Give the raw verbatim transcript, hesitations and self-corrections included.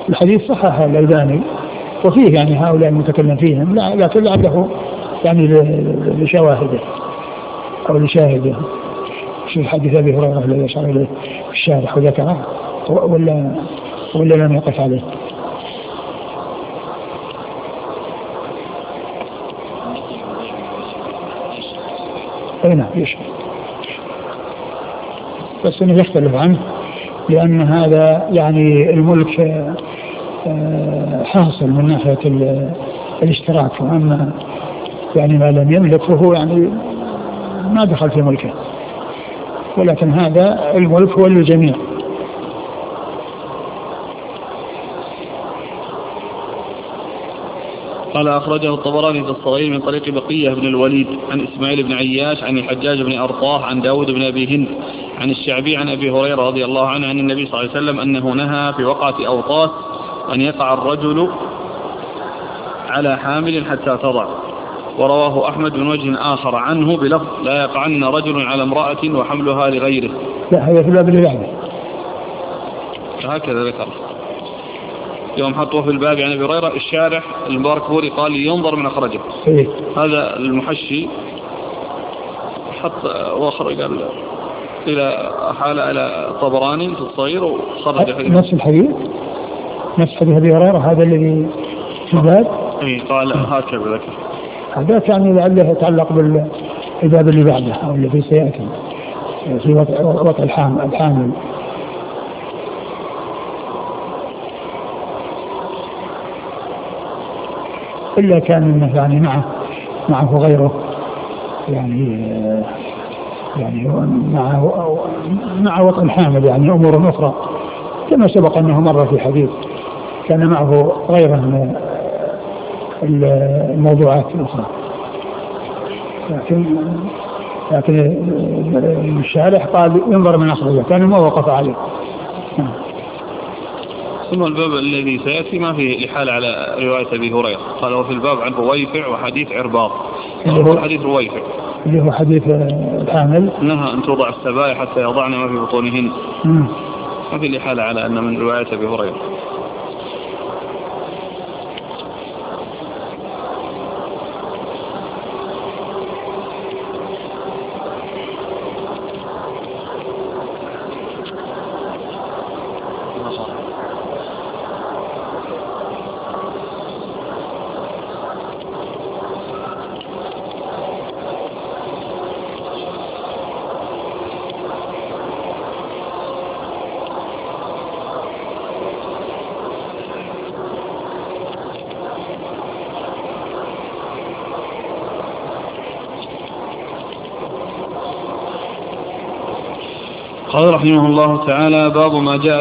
الحديث صححه الألباني وفيه يعني هؤلاء المتكلم فيهم، لكن لعله يعني لشواهده أو لشاهده. في حديث أبي هريرة الذي أشار إليه في الشارح وذكره ولا ولا لم يقف عليه؟ أي نعم يشبه، بس إنه يختلف عنه لأن هذا يعني الملك حاصل من ناحية الاشتراك، وأما يعني ما لم يملك فهو يعني ما دخل في ملكه، ولكن هذا الملك هو للجميع. قال أخرجه الطبراني في الصغير من طريق بقية بن الوليد عن إسماعيل بن عياش عن الحجاج بن أرطاه عن داود بن أبي هند عن الشعبي عن أبي هريرة رضي الله عنه عن النبي صلى الله عليه وسلم أنه نهى في وقعة أوطاس أن يقع الرجل على حامل حتى تضع. ورواه أحمد من وجه آخر عنه بلفظ لا يقعن رجل على امرأة وحملها لغيره. لا هذا في الباب اللي بعده هكذا ذكر يوم حطوه في الباب عن أبي هريرة. الشارح المبارك فوري قال ينظر من أخرجه. إيه؟ هذا المحشي حط وأخرج إلى حالة على طبراني في الصغير وخرج نفس الحديث نفس حديث أبي هريرة هذا الذي في الباب. إيه قال هكذا ذكر. هذا يعني لعله يتعلق بالباب اللي بعده أو الذي سيأتي في وضع الحامل. إلا كان يعني معه معه غيره يعني يعني مع مع وطء الحامل يعني أمور أخرى كما سبق أنه مر في حديث كان معه غيره من الموضوعات الأخرى، لكن لكن الشارح قال ينظر من أخرجه كان ما وقف عليه. ثم الباب الذي سيأتي ما فيه إحالة على رواية أبي هريرة. قال وفي الباب عن رويفع وحديث عرباض. اللي هو حديث رويفع اللي هو حديث الحامل نهى أن توضع السبايا حتى يضعن ما في بطونهن. ما في الإحالة على أن من رواية أبي هريرة. قال رحمه الله تعالى باب ما جاء